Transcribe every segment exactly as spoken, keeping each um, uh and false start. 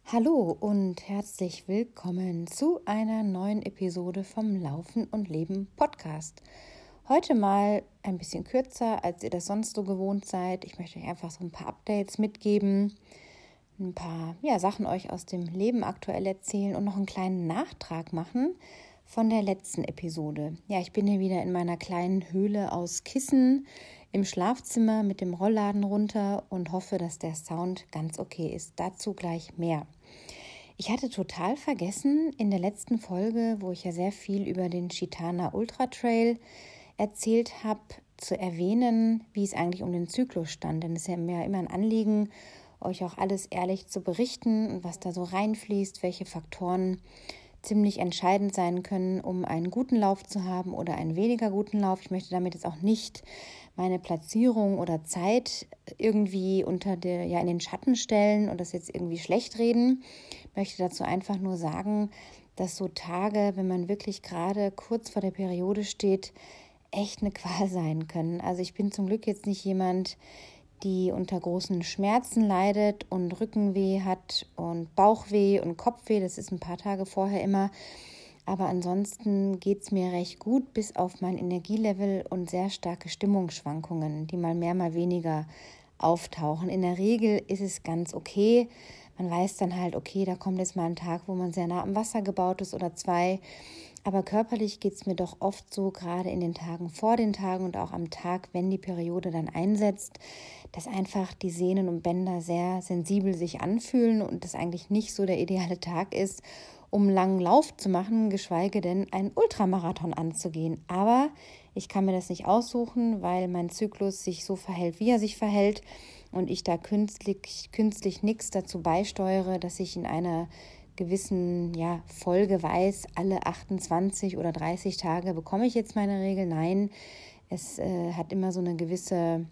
Hallo und herzlich willkommen zu einer neuen Episode vom Laufen und Leben Podcast. Heute mal ein bisschen kürzer, als ihr das sonst so gewohnt seid. Ich möchte euch einfach so ein paar Updates mitgeben, ein paar ja, Sachen euch aus dem Leben aktuell erzählen und noch einen kleinen Nachtrag machen von der letzten Episode. Ja, ich bin hier wieder in meiner kleinen Höhle aus Kissen im Schlafzimmer mit dem Rollladen runter und hoffe, dass der Sound ganz okay ist. Dazu gleich mehr. Ich hatte total vergessen in der letzten Folge, wo ich ja sehr viel über den Chitana Ultra Trail erzählt habe, zu erwähnen, wie es eigentlich um den Zyklus stand. Denn es ist ja mir immer ein Anliegen, euch auch alles ehrlich zu berichten und was da so reinfließt, welche Faktoren ziemlich entscheidend sein können, um einen guten Lauf zu haben oder einen weniger guten Lauf. Ich möchte damit jetzt auch nicht meine Platzierung oder Zeit irgendwie unter der, ja, in den Schatten stellen und das jetzt irgendwie schlecht reden. Ich möchte dazu einfach nur sagen, dass so Tage, wenn man wirklich gerade kurz vor der Periode steht, echt eine Qual sein können. Also ich bin zum Glück jetzt nicht jemand, die unter großen Schmerzen leidet und Rückenweh hat und Bauchweh und Kopfweh. Das ist ein paar Tage vorher immer. Aber ansonsten geht es mir recht gut, bis auf mein Energielevel und sehr starke Stimmungsschwankungen, die mal mehr, mal weniger auftauchen. In der Regel ist es ganz okay. Man weiß dann halt, okay, da kommt jetzt mal ein Tag, wo man sehr nah am Wasser gebaut ist oder zwei. Aber körperlich geht es mir doch oft so, gerade in den Tagen vor den Tagen und auch am Tag, wenn die Periode dann einsetzt, dass einfach die Sehnen und Bänder sehr sensibel sich anfühlen und das eigentlich nicht so der ideale Tag ist, um einen langen Lauf zu machen, geschweige denn einen Ultramarathon anzugehen. Aber ich kann mir das nicht aussuchen, weil mein Zyklus sich so verhält, wie er sich verhält und ich da künstlich, künstlich nichts dazu beisteuere, dass ich in einer gewissen ja, Folge weiß, alle achtundzwanzig oder dreißig Tage bekomme ich jetzt meine Regel. Nein, es äh, hat immer so eine gewisse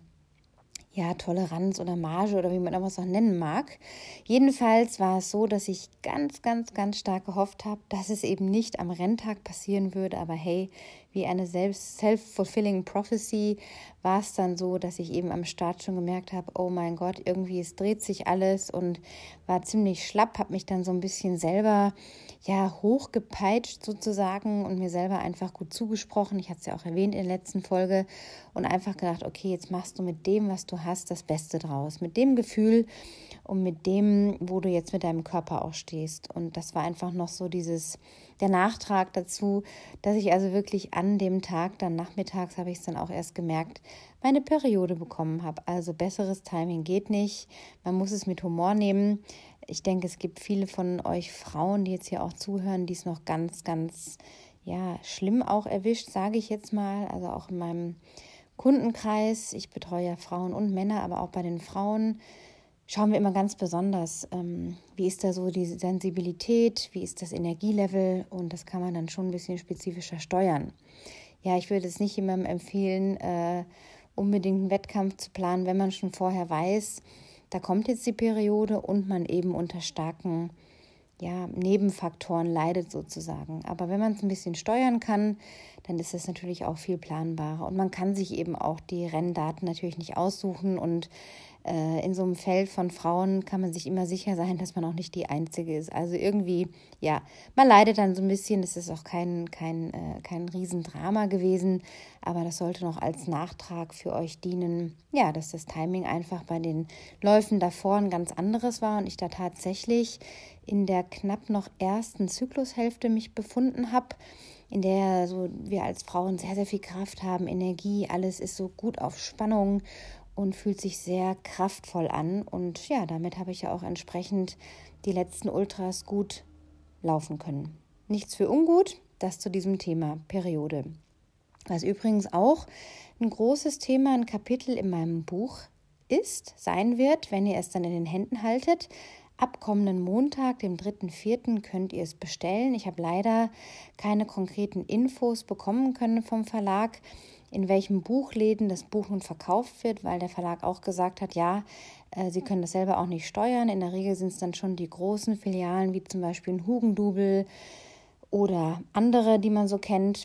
ja, Toleranz oder Marge oder wie man das auch nennen mag. Jedenfalls war es so, dass ich ganz, ganz, ganz stark gehofft habe, dass es eben nicht am Renntag passieren würde. Aber hey, wie eine self-fulfilling prophecy war es dann so, dass ich eben am Start schon gemerkt habe, oh mein Gott, irgendwie es dreht sich alles und war ziemlich schlapp, habe mich dann so ein bisschen selber ja hochgepeitscht sozusagen und mir selber einfach gut zugesprochen. Ich hatte es ja auch erwähnt in der letzten Folge und einfach gedacht, okay, jetzt machst du mit dem, was du hast, das Beste draus. Mit dem Gefühl und mit dem, wo du jetzt mit deinem Körper auch stehst. Und das war einfach noch so dieses, der Nachtrag dazu, dass ich also wirklich an dem Tag, dann nachmittags habe ich es dann auch erst gemerkt, meine Periode bekommen habe. Also besseres Timing geht nicht. Man muss es mit Humor nehmen. Ich denke, es gibt viele von euch Frauen, die jetzt hier auch zuhören, die es noch ganz, ganz ja, schlimm auch erwischt, sage ich jetzt mal. Also auch in meinem Kundenkreis, ich betreue ja Frauen und Männer, aber auch bei den Frauen schauen wir immer ganz besonders, ähm, wie ist da so die Sensibilität, wie ist das Energielevel und das kann man dann schon ein bisschen spezifischer steuern. Ja, ich würde es nicht jemandem empfehlen, äh, unbedingt einen Wettkampf zu planen, wenn man schon vorher weiß, da kommt jetzt die Periode und man eben unter starken ja, Nebenfaktoren leidet sozusagen. Aber wenn man es ein bisschen steuern kann, dann ist es natürlich auch viel planbarer. Und man kann sich eben auch die Renndaten natürlich nicht aussuchen. Und äh, in so einem Feld von Frauen kann man sich immer sicher sein, dass man auch nicht die Einzige ist. Also irgendwie, ja, man leidet dann so ein bisschen. Das ist auch kein, kein, äh, kein Riesendrama gewesen. Aber das sollte noch als Nachtrag für euch dienen, ja, dass das Timing einfach bei den Läufen davor ein ganz anderes war. Und ich da tatsächlich in der knapp noch ersten Zyklushälfte mich befunden habe, in der so wir als Frauen sehr, sehr viel Kraft haben, Energie, alles ist so gut auf Spannung und fühlt sich sehr kraftvoll an. Und ja, damit habe ich ja auch entsprechend die letzten Ultras gut laufen können. Nichts für ungut, das zu diesem Thema Periode. Was übrigens auch ein großes Thema, ein Kapitel in meinem Buch ist, sein wird, wenn ihr es dann in den Händen haltet. Ab kommenden Montag, dem dritten vierten könnt ihr es bestellen. Ich habe leider keine konkreten Infos bekommen können vom Verlag, in welchen Buchläden das Buch nun verkauft wird, weil der Verlag auch gesagt hat, ja, äh, sie können das selber auch nicht steuern. In der Regel sind es dann schon die großen Filialen, wie zum Beispiel ein Hugendubel oder andere, die man so kennt,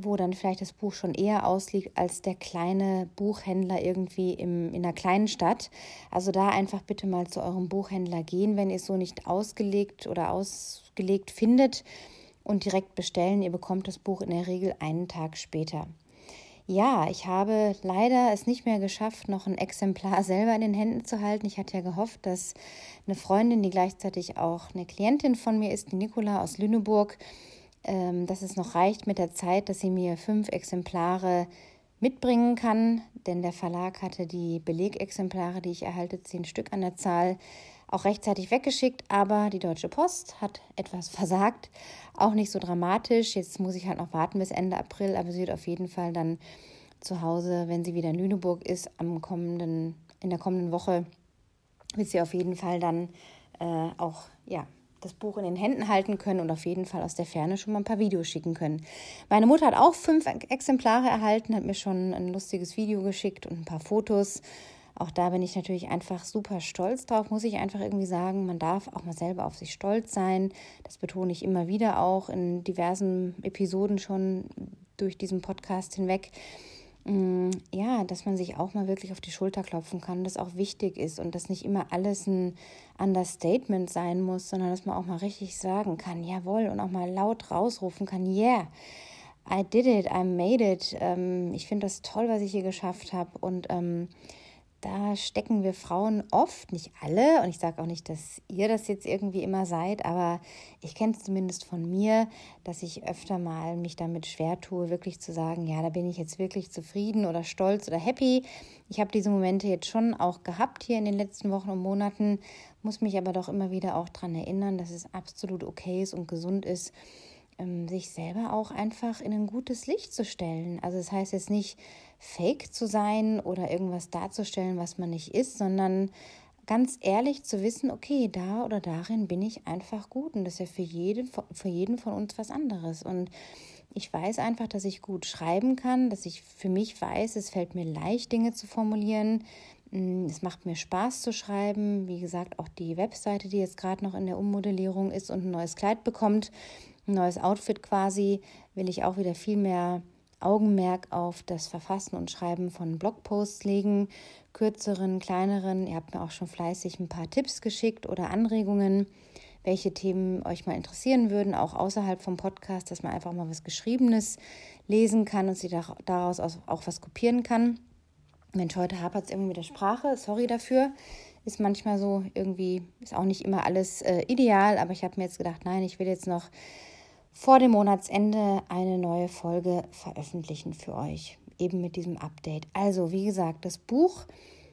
wo dann vielleicht das Buch schon eher ausliegt als der kleine Buchhändler irgendwie im, in einer kleinen Stadt. Also da einfach bitte mal zu eurem Buchhändler gehen, wenn ihr es so nicht ausgelegt oder ausgelegt findet und direkt bestellen. Ihr bekommt das Buch in der Regel einen Tag später. Ja, ich habe leider es nicht mehr geschafft, noch ein Exemplar selber in den Händen zu halten. Ich hatte ja gehofft, dass eine Freundin, die gleichzeitig auch eine Klientin von mir ist, die Nicola aus Lüneburg, ähm, dass es noch reicht mit der Zeit, dass sie mir fünf Exemplare mitbringen kann. Denn der Verlag hatte die Belegexemplare, die ich erhalte, zehn Stück an der Zahl, auch rechtzeitig weggeschickt, aber die Deutsche Post hat etwas versagt. Auch nicht so dramatisch. Jetzt muss ich halt noch warten bis Ende April, aber sie wird auf jeden Fall dann zu Hause, wenn sie wieder in Lüneburg ist, am kommenden, in der kommenden Woche, wird sie auf jeden Fall dann äh, auch ja, das Buch in den Händen halten können und auf jeden Fall aus der Ferne schon mal ein paar Videos schicken können. Meine Mutter hat auch fünf Exemplare erhalten, hat mir schon ein lustiges Video geschickt und ein paar Fotos. Auch da bin ich natürlich einfach super stolz drauf, muss ich einfach irgendwie sagen. Man darf auch mal selber auf sich stolz sein. Das betone ich immer wieder auch in diversen Episoden schon durch diesen Podcast hinweg. Ja, dass man sich auch mal wirklich auf die Schulter klopfen kann, das auch wichtig ist und dass nicht immer alles ein Understatement sein muss, sondern dass man auch mal richtig sagen kann, jawohl, und auch mal laut rausrufen kann, yeah, I did it, I made it. Ähm, ich finde das toll, was ich hier geschafft habe und ähm, da stecken wir Frauen oft, nicht alle, und ich sage auch nicht, dass ihr das jetzt irgendwie immer seid, aber ich kenne es zumindest von mir, dass ich öfter mal mich damit schwer tue, wirklich zu sagen, ja, da bin ich jetzt wirklich zufrieden oder stolz oder happy. Ich habe diese Momente jetzt schon auch gehabt hier in den letzten Wochen und Monaten, muss mich aber doch immer wieder auch daran erinnern, dass es absolut okay ist und gesund ist, sich selber auch einfach in ein gutes Licht zu stellen. Also das heißt jetzt nicht fake zu sein oder irgendwas darzustellen, was man nicht ist, sondern ganz ehrlich zu wissen, okay, da oder darin bin ich einfach gut und das ist ja für jeden, für jeden von uns was anderes. Und ich weiß einfach, dass ich gut schreiben kann, dass ich für mich weiß, es fällt mir leicht, Dinge zu formulieren. Es macht mir Spaß zu schreiben. Wie gesagt, auch die Webseite, die jetzt gerade noch in der Ummodellierung ist und ein neues Kleid bekommt, ein neues Outfit quasi, will ich auch wieder viel mehr Augenmerk auf das Verfassen und Schreiben von Blogposts legen, kürzeren, kleineren. Ihr habt mir auch schon fleißig ein paar Tipps geschickt oder Anregungen, welche Themen euch mal interessieren würden, auch außerhalb vom Podcast, dass man einfach mal was Geschriebenes lesen kann und sich daraus auch was kopieren kann. Mensch, heute hapert es irgendwie mit der Sprache, sorry dafür. Ist manchmal so, irgendwie ist auch nicht immer alles äh, ideal, aber ich habe mir jetzt gedacht, nein, ich will jetzt noch vor dem Monatsende eine neue Folge veröffentlichen für euch, eben mit diesem Update. Also, wie gesagt, das Buch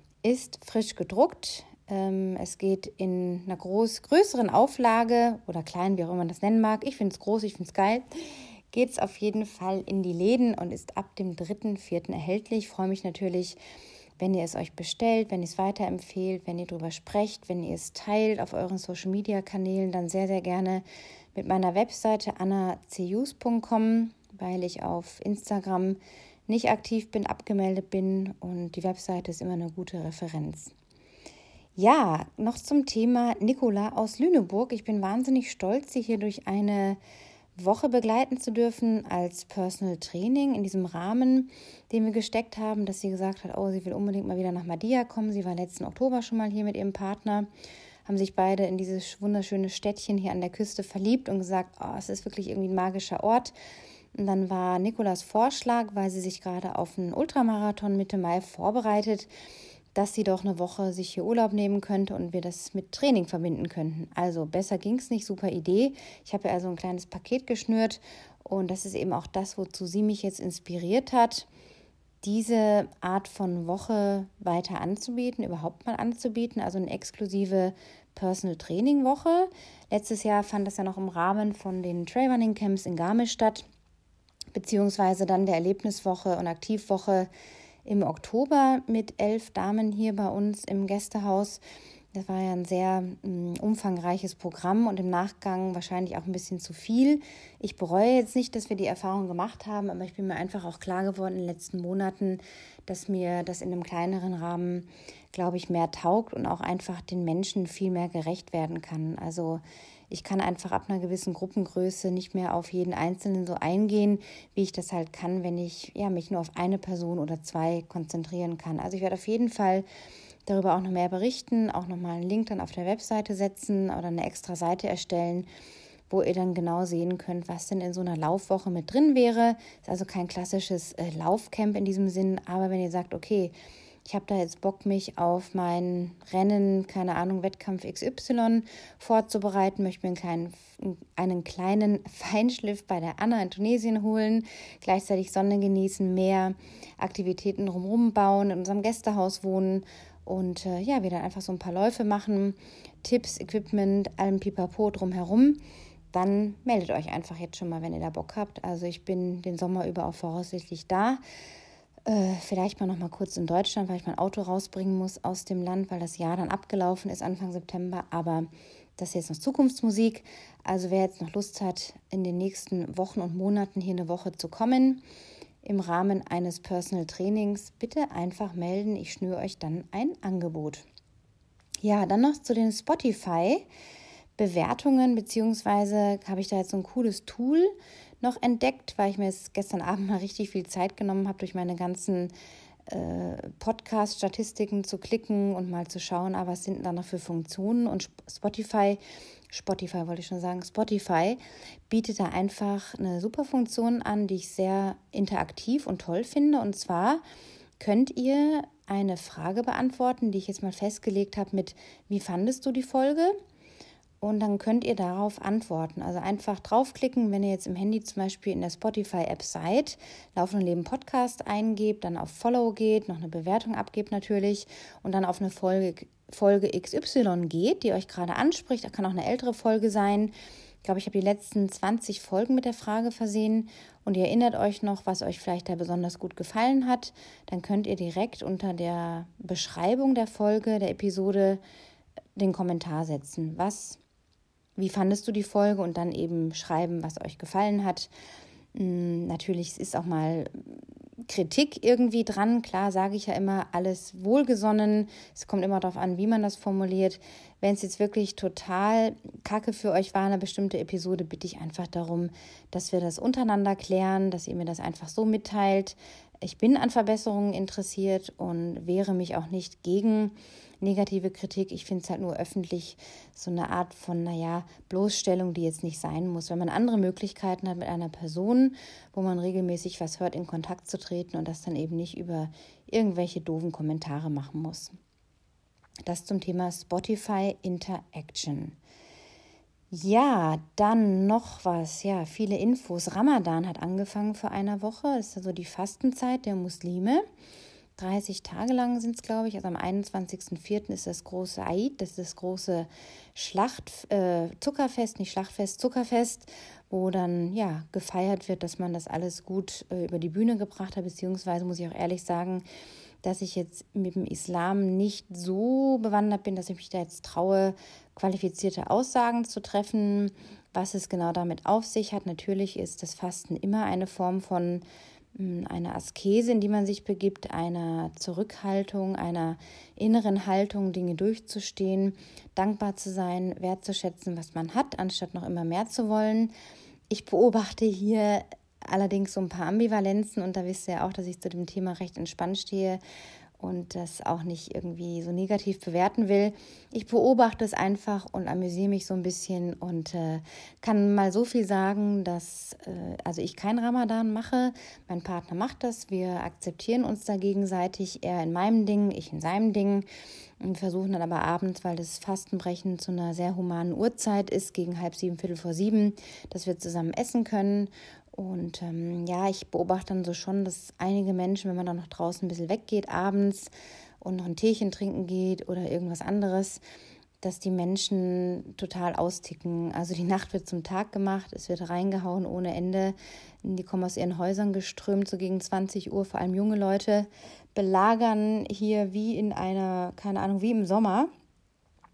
ist frisch gedruckt. Ähm, es geht in einer groß, größeren Auflage oder klein, wie auch immer man das nennen mag. Ich finde es groß, ich finde es geil. Geht es auf jeden Fall in die Läden und ist ab dem dritten vierten erhältlich. Ich freue mich natürlich, wenn ihr es euch bestellt, wenn ihr es weiterempfehlt, wenn ihr darüber sprecht, wenn ihr es teilt auf euren Social-Media-Kanälen, dann sehr, sehr gerne mit meiner Webseite anna cjus punkt com, weil ich auf Instagram nicht aktiv bin, abgemeldet bin und die Webseite ist immer eine gute Referenz. Ja, noch zum Thema Nicola aus Lüneburg. Ich bin wahnsinnig stolz, sie hier durch eine Woche begleiten zu dürfen als Personal Training in diesem Rahmen, den wir gesteckt haben, dass sie gesagt hat, oh, sie will unbedingt mal wieder nach Madia kommen. Sie war letzten Oktober schon mal hier mit ihrem Partner, haben sich beide in dieses wunderschöne Städtchen hier an der Küste verliebt und gesagt, oh, es ist wirklich irgendwie ein magischer Ort. Und dann war Nicolas Vorschlag, weil sie sich gerade auf einen Ultramarathon Mitte Mai vorbereitet, dass sie doch eine Woche sich hier Urlaub nehmen könnte und wir das mit Training verbinden könnten. Also besser ging es nicht, super Idee. Ich habe ihr also ein kleines Paket geschnürt und das ist eben auch das, wozu sie mich jetzt inspiriert hat, diese Art von Woche weiter anzubieten, überhaupt mal anzubieten, also eine exklusive Personal Training Woche. Letztes Jahr fand das ja noch im Rahmen von den Trailrunning Camps in Garmisch statt, beziehungsweise dann der Erlebniswoche und Aktivwoche im Oktober mit elf Damen hier bei uns im Gästehaus. Das war ja ein sehr um, umfangreiches Programm und im Nachgang wahrscheinlich auch ein bisschen zu viel. Ich bereue jetzt nicht, dass wir die Erfahrung gemacht haben, aber ich bin mir einfach auch klar geworden in den letzten Monaten, dass mir das in einem kleineren Rahmen, glaube ich, mehr taugt und auch einfach den Menschen viel mehr gerecht werden kann. Also ich kann einfach ab einer gewissen Gruppengröße nicht mehr auf jeden Einzelnen so eingehen, wie ich das halt kann, wenn ich ja, mich nur auf eine Person oder zwei konzentrieren kann. Also ich werde auf jeden Fall darüber auch noch mehr berichten, auch nochmal einen Link dann auf der Webseite setzen oder eine extra Seite erstellen, wo ihr dann genau sehen könnt, was denn in so einer Laufwoche mit drin wäre. Ist also kein klassisches äh, Laufcamp in diesem Sinn, aber wenn ihr sagt, okay, ich habe da jetzt Bock, mich auf mein Rennen, keine Ahnung, Wettkampf X Y vorzubereiten, möchte mir einen kleinen, einen kleinen Feinschliff bei der Anna in Tunesien holen, gleichzeitig Sonne genießen, mehr Aktivitäten drumherum bauen, in unserem Gästehaus wohnen und äh, ja, wir dann einfach so ein paar Läufe machen, Tipps, Equipment, allem Pipapo drumherum. Dann meldet euch einfach jetzt schon mal, wenn ihr da Bock habt. Also ich bin den Sommer über auch voraussichtlich da. Äh, vielleicht mal noch mal kurz in Deutschland, weil ich mein Auto rausbringen muss aus dem Land, weil das Jahr dann abgelaufen ist Anfang September. Aber das ist jetzt noch Zukunftsmusik. Also wer jetzt noch Lust hat, in den nächsten Wochen und Monaten hier eine Woche zu kommen, im Rahmen eines Personal Trainings, bitte einfach melden. Ich schnüre euch dann ein Angebot. Ja, dann noch zu den Spotify-Bewertungen, beziehungsweise habe ich da jetzt so ein cooles Tool noch entdeckt, weil ich mir jetzt gestern Abend mal richtig viel Zeit genommen habe, durch meine ganzen äh, Podcast-Statistiken zu klicken und mal zu schauen, ah, was sind da noch für Funktionen. Und Spotify, Spotify wollte ich schon sagen, Spotify bietet da einfach eine super Funktion an, die ich sehr interaktiv und toll finde. Und zwar könnt ihr eine Frage beantworten, die ich jetzt mal festgelegt habe mit, wie fandest du die Folge? Und dann könnt ihr darauf antworten. Also einfach draufklicken, wenn ihr jetzt im Handy zum Beispiel in der Spotify-App seid, Laufen und Leben Podcast eingebt, dann auf Follow geht, noch eine Bewertung abgebt natürlich und dann auf eine Folge, Folge X Y geht, die euch gerade anspricht. Das kann auch eine ältere Folge sein. Ich glaube, ich habe die letzten zwanzig Folgen mit der Frage versehen und ihr erinnert euch noch, was euch vielleicht da besonders gut gefallen hat. Dann könnt ihr direkt unter der Beschreibung der Folge, der Episode, den Kommentar setzen. Was Wie fandest du die Folge? Und dann eben schreiben, was euch gefallen hat. Natürlich ist auch mal Kritik irgendwie dran. Klar, sage ich ja immer, alles wohlgesonnen. Es kommt immer darauf an, wie man das formuliert. Wenn es jetzt wirklich total kacke für euch war, eine bestimmte Episode, bitte ich einfach darum, dass wir das untereinander klären, dass ihr mir das einfach so mitteilt. Ich bin an Verbesserungen interessiert und wehre mich auch nicht gegen negative Kritik. Ich finde es halt nur öffentlich so eine Art von, naja, Bloßstellung, die jetzt nicht sein muss. Wenn man andere Möglichkeiten hat, mit einer Person, wo man regelmäßig was hört, in Kontakt zu treten und das dann eben nicht über irgendwelche doofen Kommentare machen muss. Das zum Thema Spotify Interaction. Ja, dann noch was. Ja, viele Infos. Ramadan hat angefangen vor einer Woche. Das ist also die Fastenzeit der Muslime. dreißig Tage lang sind es, glaube ich. Also am einundzwanzigsten vierten ist das große Eid, das ist das große Schlacht, äh, Zuckerfest, nicht Schlachtfest, Zuckerfest, wo dann ja gefeiert wird, dass man das alles gut äh, über die Bühne gebracht hat. Beziehungsweise muss ich auch ehrlich sagen, dass ich jetzt mit dem Islam nicht so bewandert bin, dass ich mich da jetzt traue, qualifizierte Aussagen zu treffen. Was es genau damit auf sich hat, natürlich ist das Fasten immer eine Form von einer Askese, in die man sich begibt, einer Zurückhaltung, einer inneren Haltung, Dinge durchzustehen, dankbar zu sein, wertzuschätzen, was man hat, anstatt noch immer mehr zu wollen. Ich beobachte hier allerdings so ein paar Ambivalenzen und da wisst ihr ja auch, dass ich zu dem Thema recht entspannt stehe und das auch nicht irgendwie so negativ bewerten will. Ich beobachte es einfach und amüsiere mich so ein bisschen und äh, kann mal so viel sagen, dass äh, also ich keinen Ramadan mache, mein Partner macht das, wir akzeptieren uns da gegenseitig, er in meinem Ding, ich in seinem Ding und versuchen dann aber abends, weil das Fastenbrechen zu einer sehr humanen Uhrzeit ist, gegen halb sieben, viertel vor sieben, dass wir zusammen essen können. Und ähm, ja, ich beobachte dann so schon, dass einige Menschen, wenn man dann noch draußen ein bisschen weggeht, abends und noch ein Teechen trinken geht oder irgendwas anderes, dass die Menschen total austicken. Also die Nacht wird zum Tag gemacht, es wird reingehauen ohne Ende. Die kommen aus ihren Häusern geströmt, so gegen zwanzig Uhr, vor allem junge Leute, belagern hier wie in einer, keine Ahnung, wie im Sommer.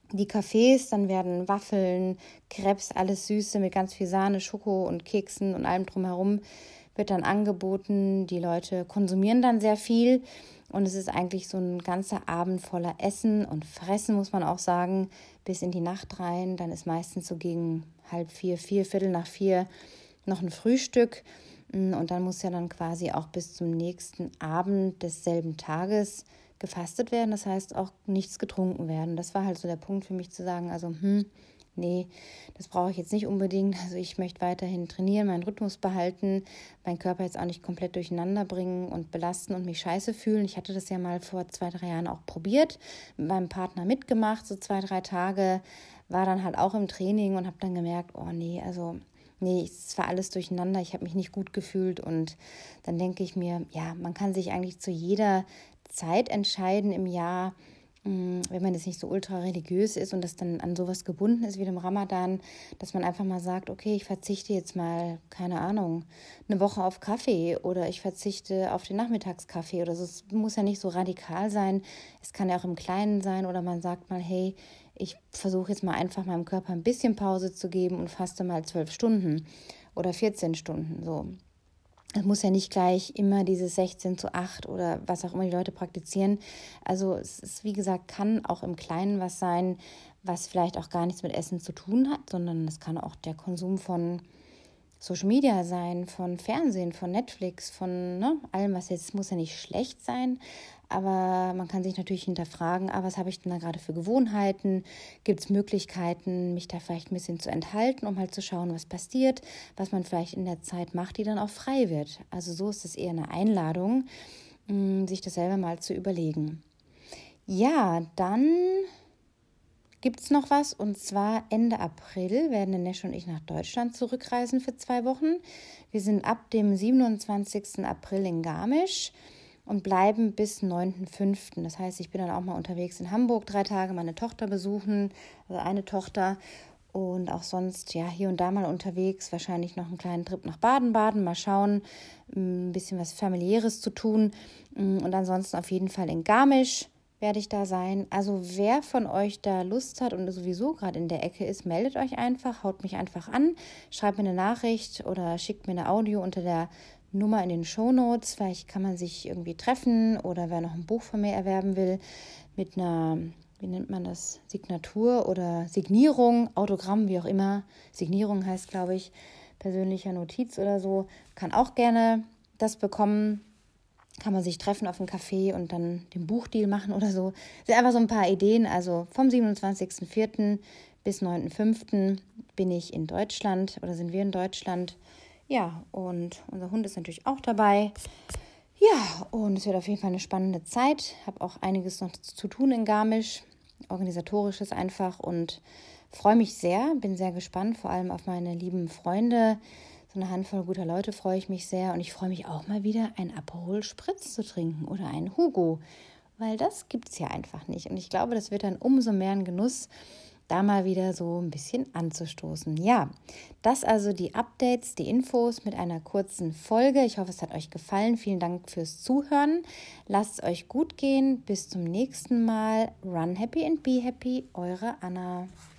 die Cafés, dann werden Waffeln, Crepes, alles Süße mit ganz viel Sahne, Schoko und Keksen und allem drumherum wird dann angeboten. Die Leute konsumieren dann sehr viel und es ist eigentlich so ein ganzer Abend voller Essen und Fressen, muss man auch sagen, bis in die Nacht rein. Dann ist meistens so gegen halb vier, vier, Viertel nach vier noch ein Frühstück und dann muss ja dann quasi auch bis zum nächsten Abend desselben Tages gefastet werden, das heißt auch nichts getrunken werden. Das war halt so der Punkt für mich zu sagen, also hm, nee, das brauche ich jetzt nicht unbedingt. Also ich möchte weiterhin trainieren, meinen Rhythmus behalten, meinen Körper jetzt auch nicht komplett durcheinander bringen und belasten und mich scheiße fühlen. Ich hatte das ja mal vor zwei, drei Jahren auch probiert, mit meinem Partner mitgemacht, so zwei, drei Tage, war dann halt auch im Training und habe dann gemerkt, oh nee, also nee, es war alles durcheinander, ich habe mich nicht gut gefühlt und dann denke ich mir, ja, man kann sich eigentlich zu jeder Zeit entscheiden im Jahr, wenn man jetzt nicht so ultra religiös ist und das dann an sowas gebunden ist wie dem Ramadan, dass man einfach mal sagt, okay, ich verzichte jetzt mal, keine Ahnung, eine Woche auf Kaffee oder ich verzichte auf den Nachmittagskaffee oder so. Es muss ja nicht so radikal sein. Es kann ja auch im Kleinen sein oder man sagt mal, hey, ich versuche jetzt mal einfach meinem Körper ein bisschen Pause zu geben und faste mal zwölf Stunden oder vierzehn Stunden, so. Es muss ja nicht gleich immer dieses sechzehn zu acht oder was auch immer die Leute praktizieren. Also es ist, wie gesagt, kann auch im Kleinen was sein, was vielleicht auch gar nichts mit Essen zu tun hat, sondern es kann auch der Konsum von Social Media sein, von Fernsehen, von Netflix, von ne, allem, was jetzt, muss ja nicht schlecht sein, aber man kann sich natürlich hinterfragen, ah, was habe ich denn da gerade für Gewohnheiten? Gibt es Möglichkeiten, mich da vielleicht ein bisschen zu enthalten, um halt zu schauen, was passiert, was man vielleicht in der Zeit macht, die dann auch frei wird. Also so ist es eher eine Einladung, sich das selber mal zu überlegen. Ja, dann gibt es noch was und zwar Ende April werden der Nesch und ich nach Deutschland zurückreisen für zwei Wochen. Wir sind ab dem siebenundzwanzigsten April in Garmisch und bleiben bis neunten fünften Das heißt, ich bin dann auch mal unterwegs in Hamburg, drei Tage meine Tochter besuchen, also eine Tochter und auch sonst ja hier und da mal unterwegs, wahrscheinlich noch einen kleinen Trip nach Baden-Baden, mal schauen, ein bisschen was Familiäres zu tun und ansonsten auf jeden Fall in Garmisch werde ich da sein. Also wer von euch da Lust hat und sowieso gerade in der Ecke ist, meldet euch einfach, haut mich einfach an, schreibt mir eine Nachricht oder schickt mir eine Audio unter der Nummer in den Shownotes. Vielleicht kann man sich irgendwie treffen oder wer noch ein Buch von mir erwerben will mit einer, wie nennt man das, Signatur oder Signierung, Autogramm, wie auch immer. Signierung heißt, glaube ich, persönlicher Notiz oder so. Kann auch gerne das bekommen. Kann man sich treffen auf einem Café und dann den Buchdeal machen oder so. Das sind einfach so ein paar Ideen. Also vom siebenundzwanzigsten vierten bis neunten fünften bin ich in Deutschland oder sind wir in Deutschland. Ja, und unser Hund ist natürlich auch dabei. Ja, und es wird auf jeden Fall eine spannende Zeit. Ich habe auch einiges noch zu tun in Garmisch, organisatorisches einfach und freue mich sehr, bin sehr gespannt, vor allem auf meine lieben Freunde. So eine Handvoll guter Leute freue ich mich sehr und ich freue mich auch mal wieder, ein Aperol Spritz zu trinken oder einen Hugo, weil das gibt es ja einfach nicht. Und ich glaube, das wird dann umso mehr ein Genuss, da mal wieder so ein bisschen anzustoßen. Ja, das also die Updates, die Infos mit einer kurzen Folge. Ich hoffe, es hat euch gefallen. Vielen Dank fürs Zuhören. Lasst es euch gut gehen. Bis zum nächsten Mal. Run happy and be happy. Eure Anna.